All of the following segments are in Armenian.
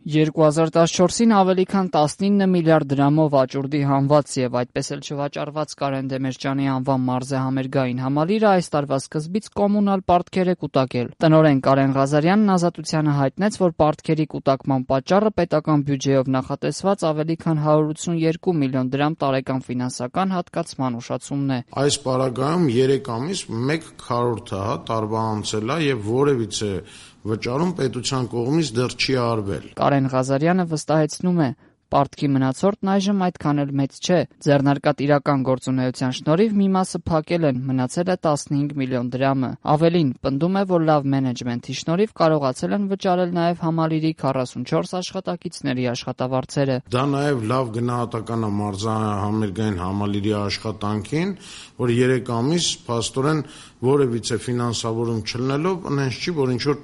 2014-ին ավելի քան 19 միլիարդ դրամով աճուրդի հանված եւ այդպես էլ չվաճառված Կարեն Դեմիրճյանի անվան մարզահամերգային համալիրը այս տարվա սկզբից կոմունալ պարտքեր է կուտակել։ Տնօրեն Կարեն Ղազարյանն Ազատությանը հայտնեց, որ պարտքերի կուտակման պատճառը պետական բյուջեով նախատեսված ավելի քան 182 միլիոն դրամ տարեկան ֆինանսական հատկացման ուշացումն է։ Այս պարագայում 3 ամիս 1 քառորդը տարվա անցել է եւ որևիցե վճարում պետության կողմից դեռ չի արվել։ Կարեն Ղազարյանը վստահեցնում է, պարտքի մնացորդն այժմ այդքան էլ մեծ չէ։ Ձեռնարկած իրական գործունեության շնորհիվ մի մասը փակել են, մնացել է 15 միլիոն դրամը։ Ավելին, պնդում է, որ լավ մենեջմենթի շնորհիվ կարողացել են վճարել նաև համալիրի 44 աշխատակիցների աշխատավարձերը։ Դա նաև լավ գնահատական է մարզահամերգային համալիրի աշխատանքին, որ 3 ամիս փաստորեն որևիցե ֆինանսավորում չլինելով այնպես չի, որ ինչ-որ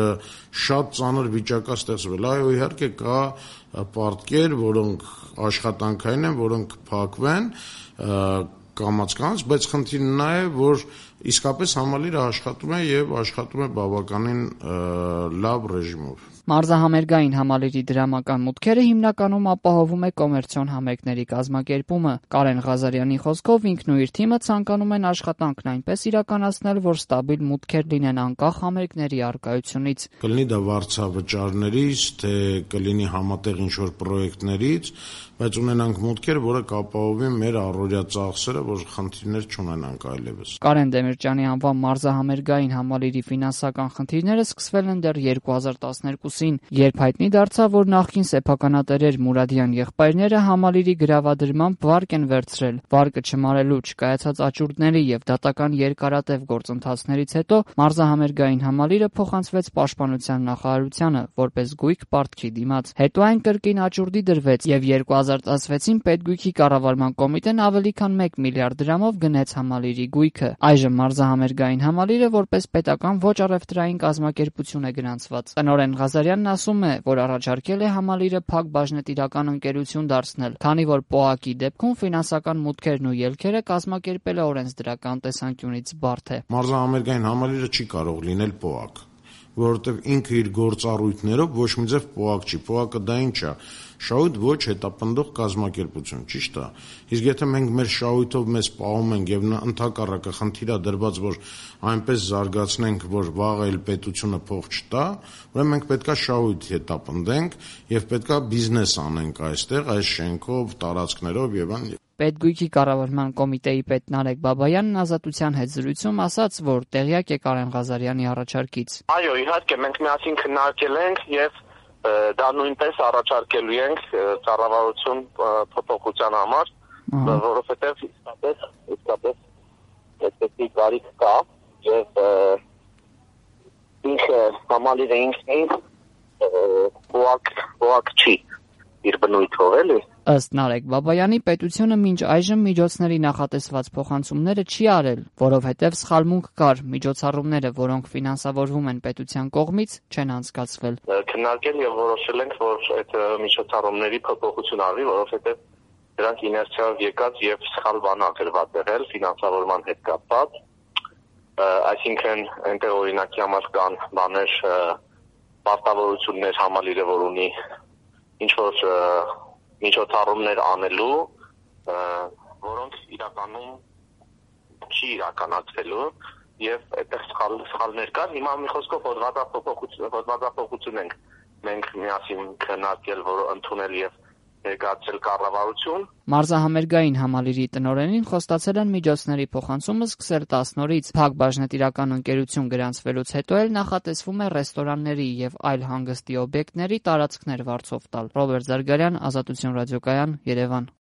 շատ ծանր վիճակա ստեղծվել։ Այո, իհարկե կա պարտքեր, որոնք աշխատանքային են, որոնք փակվեն կամաց-կամաց, բայց խնդիրն նա է, որ իսկապես համալիրը աշխատում է եւ աշխատում է բավականին լավ ռեժիմով։ Մարզահամերգային համալիրի դրամական մուտքերը հիմնականում ապահովում է կոմերցիոն համերգների կազմակերպումը։ Կարեն Ղազարյանի խոսքով ինքն ու իր թիմը ցանկանում են աշխատանքն այնպես իրականացնել, որ ստաբիլ մուտքեր լինեն անկախ համերգների առկայությունից։ Կլինի դա վարձավճարներից, թե կլինի համատեղ ինչ-որ պրոյեկտներից, բայց ունենանք մուտքեր, որը կապահովի մեր առօրյա ծախսերը, որ խնդիրներ չունենանք այլևս։ Կարեն Դեմիրճյանի անվան մարզահամերգային համալիրի ֆինանսական խնդիրները սկսվել են դեռ 2012-ին, երբ հայտնի դարձավ, որ նախկին սեփականատերեր Մուրադյան եղբայրները համալիրի գրավադրմամբ վարկ են վերցրել։ Վարկը չմարելու, չկայացած աճուրդների եւ դատական երկարատև գործընթացներից հետո մարզահամերգային համալիրը փոխանցվեց Պաշտպանության նախարարությանը որպես գույք պարտքի դիմաց։ Հետո այն կրկին աճուրդի դրվեց եւ 2016-ին Պետգույքի կառավարման կոմիտեն ավելի քան 1 միլիարդ դրամով գնեց համալիրի գույքը։ Այժմ մարզահամերգային համալիրը որպես պետական ոչ առևտրային կազմակերպություն է գրանցված։ Տնօրեն Ղազարյանն ասում է, որ առաջարկել է համալիրը փակ բաժնետիրական ընկերություն դարձնել, քանի որ ՊՕԱԿ-ի դեպքում ֆինանսական մուտքերն ու ելքերը կազմակերպելը օրենսդրական տեսանկյունից բարդ է։ Մարզահամերգային համալիրը չի կարող լինել ՊՕԱԿ, որովհետև ինքը իր գործառույթներով ոչ մի ձև ՊՕԱԿ չի։ ՊՕԱԿ-ը դա ինչ է։ Շահույթ ոչ հետապնդող կազմակերպություն, ճիշտ է։ Իսկ եթե մենք մեր շահույթով մեզ պահում ենք եւ ընդհակառակը խնդիր է դրված, որ այնպես զարգացնենք, որ վաղը էլ պետությունը փող չտա, ուրեմն մենք պետքա շահույթ հետապնդենք եւ պետքա բիզնես անենք այստեղ, այս շենքով, տարածքներով եւ այլն։ Պետգույքի կառավարման կոմիտեի պետ Նարեկ Բաբայանն Ազատության հետ զրույցում ասաց, որ տեղյակ է Կարեն Ղազարյանի առաջարկից։ Այո, իհարկե, մենք միասին քննարկել ենք եւ դա նույնպես առաջարկելու ենք կառավարություն փոփոխության համար, որովհետեւ իսկապես այդպեսի կարիք կա եւ ինքը համալիրը ինքնին ՊՕԱԿ չի իր բնույթով էլի։ Ըստ Նարեկ Բաբայանի, պետությունը մինչ այժմ միջոցների նախատեսված փոխանցումները չի արել, որովհետև սխալմունք կար, միջոցառումները, որոնք ֆինանսավորվում են պետության կողմից, չեն անցկացվել։ Քննարկել եւ որոշել ենք, որ այդ միջոցառումների փոփոխություն արվի, որովհետև դրանք իներցիայով եկած եւ սխալ բան ագրված եղել ֆինանսավորման հետ կապված, այսինքն այնտեղ օրինակի համար կան բաներ, պարտավորություններ համալիրը, որ ունի ինչ որ միջոցառումներ անելու, որոնք իրականում չի իրականացվելու եւ այդտեղ սխալներ կան։ Հիմա մի խոսքով հոդվածափոխություն ենք մենք միասին քննարկել, որ ընդունել եւ ներկայացել կառավարություն։ Մարզահամերգային համալիրի տնօրենին խոստացել են միջոցների փոխանցումը սկսել 10 նորից։ Փակ բաժնետիրական ընկերություն գրանցվելուց հետո էլ նախատեսվում է ռեստորանների եւ այլ հանգստի օբյեկտների տարածքներ վարձով տալ։ Ռոբերտ Զարգարյան, Ազատություն ռադիոկայան, Երևան։